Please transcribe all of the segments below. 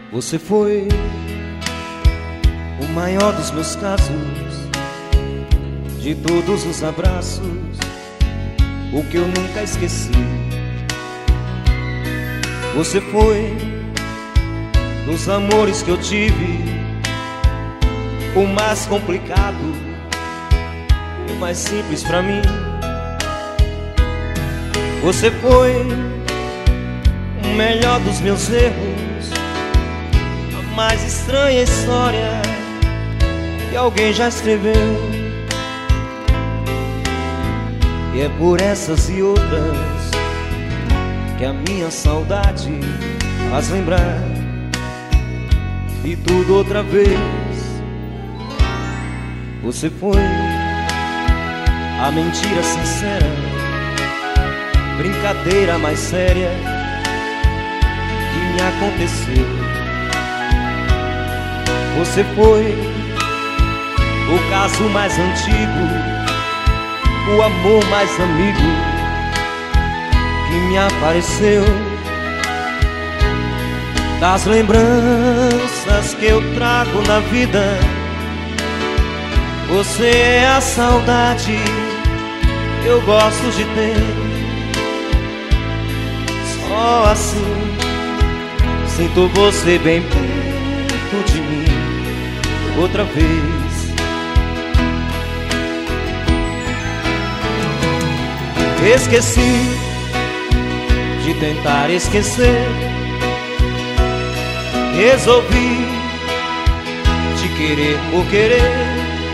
Você foi o maior dos meus casos, de todos os abraços, o que eu nunca esqueci. Você foi dos amores que eu tive, o mais complicado, o mais simples pra mim. Você foi o melhor dos meus erros, a mais estranha história que alguém já escreveu. E é por essas e outras que a minha saudade faz lembrar de tudo outra vez. Você foi a mentira sincera, brincadeira mais séria que me aconteceu. Você foi o caso mais antigo, o amor mais amigo que me apareceu. Das lembranças que eu trago na vida, você é a saudade que eu gosto de ter. Só assim sinto você bem perto de mim outra vez. Esqueci de tentar esquecer, resolvi te querer por querer.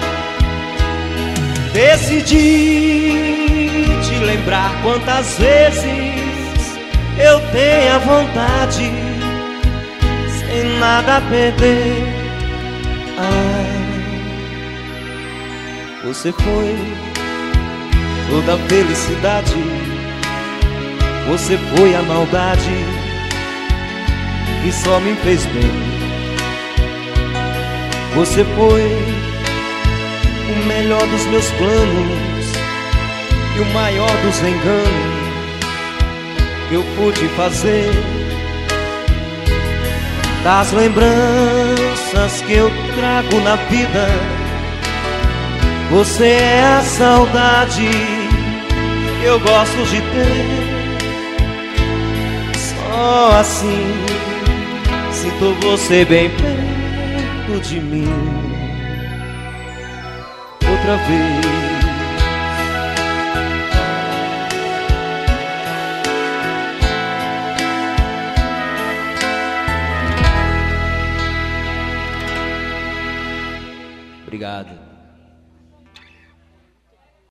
Decidi te lembrar quantas vezes eu tenho a vontade, sem nada a perder. Você foi toda a felicidade, você foi a maldade que só me fez bem. Você foi o melhor dos meus planos e o maior dos enganos que eu pude fazer. Das lembranças que eu trago na vida, você é a saudade que eu gosto de ter. Só assim sinto você bem perto de mim outra vez. Obrigado.